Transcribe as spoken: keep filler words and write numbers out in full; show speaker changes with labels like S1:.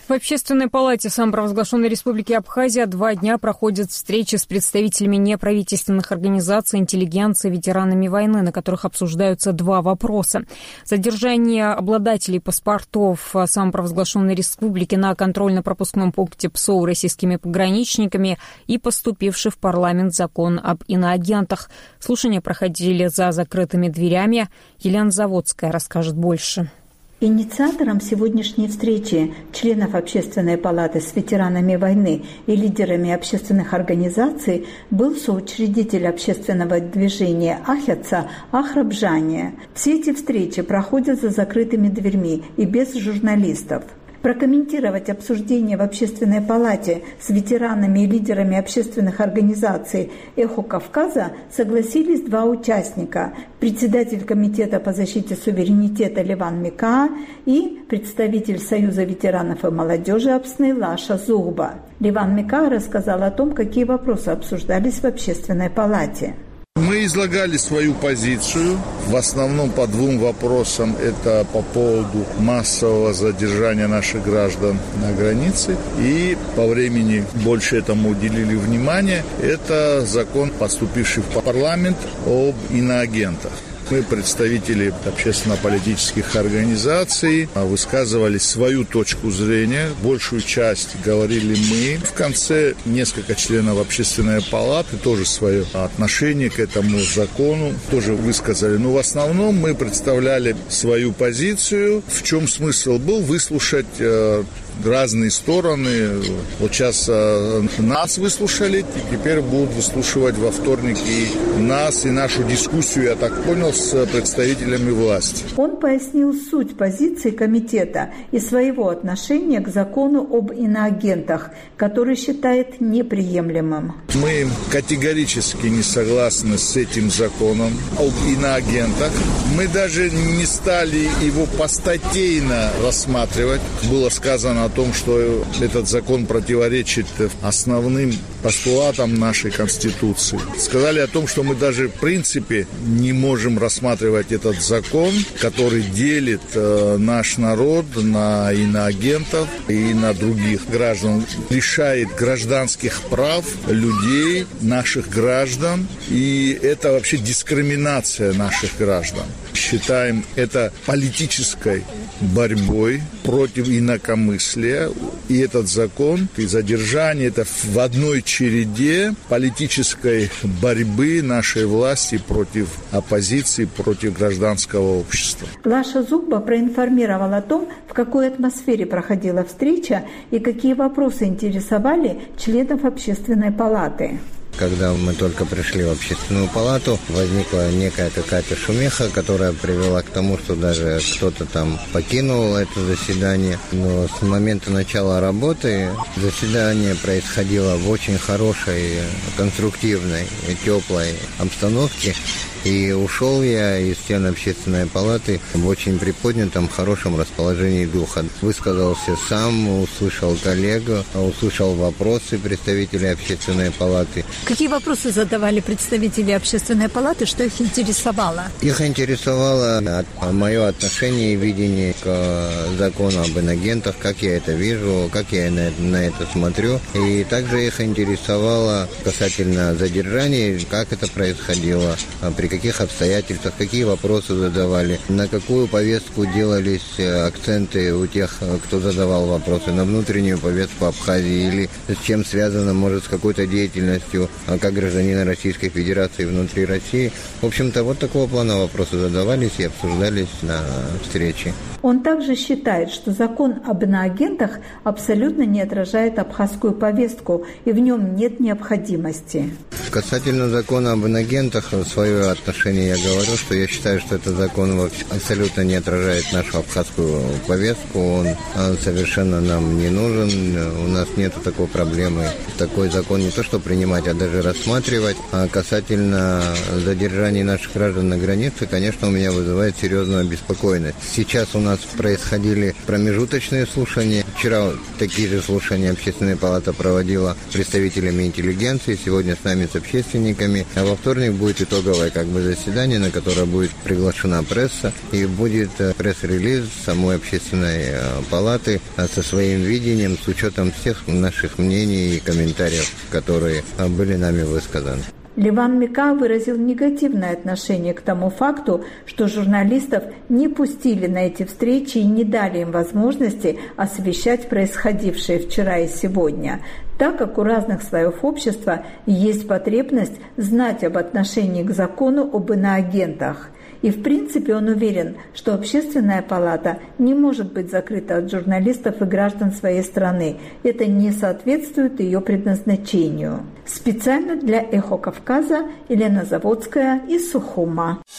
S1: В Общественной палате самопровозглашенной Республики Абхазия два дня проходят встречи с представителями неправительственных организаций, интеллигенции, ветеранами войны, на которых обсуждаются два вопроса. Задержание обладателей паспортов самопровозглашенной республики на контрольно-пропускном пункте ПСОУ российскими пограничниками и поступивший в парламент закон об иноагентах. Слушания проходили за закрытыми дверями. Елена Заводская расскажет больше.
S2: Инициатором сегодняшней встречи членов Общественной палаты с ветеранами войны и лидерами общественных организаций был соучредитель общественного движения «Ахятса» Ахраб Жания. Все эти встречи проходят за закрытыми дверьми и без журналистов. Прокомментировать обсуждение в Общественной палате с ветеранами и лидерами общественных организаций «Эхо Кавказа» согласились два участника – председатель Комитета по защите суверенитета Леван Микаа и представитель Союза ветеранов и молодежи Апсны Лаша Зугба. Леван Микаа рассказал о том, какие вопросы обсуждались в Общественной палате.
S3: Мы излагали свою позицию, в основном по двум вопросам. Это по поводу массового задержания наших граждан на границе. И по времени больше этому уделили внимание. Это закон, поступивший в парламент, об иноагентах. Мы, представители общественно-политических организаций, высказывали свою точку зрения. Большую часть говорили мы. В конце несколько членов Общественной палаты тоже свое отношение к этому закону тоже высказали. Но в основном мы представляли свою позицию. В чем смысл был? Выслушать э, разные стороны. Вот сейчас э, нас выслушали, и теперь будут выслушивать во вторник и нас, и нашу дискуссию, я так понял, с представителями власти.
S2: Он пояснил суть позиции комитета и своего отношения к закону об иноагентах, который считает неприемлемым.
S3: Мы категорически не согласны с этим законом об иноагентах. Мы даже не стали его постатейно рассматривать. Было сказано о том, что этот закон противоречит основным постулатам нашей Конституции. Сказали о том, что мы даже в принципе не можем рассматривать этот закон, который делит э, наш народ на иноагентов и на других граждан, лишает гражданских прав людей, наших граждан, и это вообще дискриминация наших граждан. Считаем это политической борьбой против инакомыслия, и этот закон и задержание это в одной череде политической борьбы нашей власти против оппозиции, против гражданского общества.
S2: Лаша Зугба проинформировал о том, в какой атмосфере проходила встреча и какие вопросы интересовали членов Общественной палаты.
S4: Когда мы только пришли в Общественную палату, возникла некая какая-то шумиха, которая привела к тому, что даже кто-то там покинул это заседание. Но с момента начала работы заседание происходило в очень хорошей, конструктивной, теплой обстановке. И ушел я из стен Общественной палаты в очень приподнятом, хорошем расположении духа. Высказался сам, услышал коллегу, услышал вопросы представителей Общественной палаты.
S5: Какие вопросы задавали представители Общественной палаты, что их интересовало?
S4: Их интересовало мое отношение и видение к закону об иноагентах, как я это вижу, как я на, на это смотрю. И также их интересовало касательно задержаний, как это происходило, при каких обстоятельствах, какие вопросы задавали, на какую повестку делались акценты у тех, кто задавал вопросы, на внутреннюю повестку Абхазии или с чем связано, может, с какой-то деятельностью как гражданина Российской Федерации внутри России. В общем-то, вот такого плана вопросы задавались и обсуждались на встрече.
S2: Он также считает, что закон об иноагентах абсолютно не отражает абхазскую повестку, и в нем нет необходимости.
S4: Касательно закона об иноагентах, свое отношение я говорю, что я считаю, что этот закон абсолютно не отражает нашу абхазскую повестку, он совершенно нам не нужен, у нас нет такой проблемы. Такой закон не то что принимать, а даже рассматривать. А касательно задержания наших граждан на границе, конечно, у меня вызывает серьезную обеспокоенность. Сейчас у нас происходили промежуточные слушания. Вчера такие же слушания Общественная палата проводила представителями интеллигенции, сегодня с нами, с общественниками. А во вторник будет итоговая как как бы заседание, на которое будет приглашена пресса, и будет пресс-релиз самой общественной палаты со своим видением, с учетом всех наших мнений и комментариев, которые были нами высказаны.
S2: Ливан Мика выразил негативное отношение к тому факту, что журналистов не пустили на эти встречи и не дали им возможности освещать происходившее вчера и сегодня, так как у разных слоев общества есть потребность знать об отношении к закону об иноагентах. И в принципе он уверен, что Общественная палата не может быть закрыта от журналистов и граждан своей страны. Это не соответствует ее предназначению. Специально для «Эхо Кавказа» Елена Заводская из Сухума.